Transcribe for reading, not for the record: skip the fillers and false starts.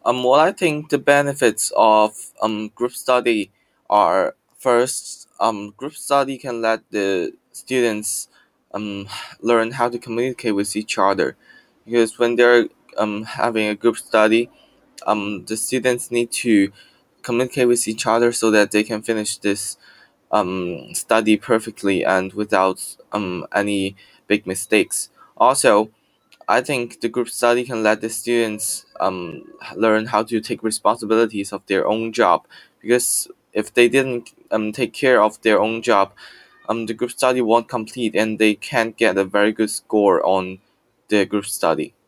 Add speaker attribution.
Speaker 1: What I think the benefits of group study are first, group study can let the students um learn how to communicate with each other, because when they're having a group study, the students need to communicate with each other so that they can finish this study perfectly and without any big mistakes. Also, I think the group study can let the students learn how to take responsibilities of their own job, because if they didn't take care of their own job, the group study won't complete and they can't get a very good score on the group study.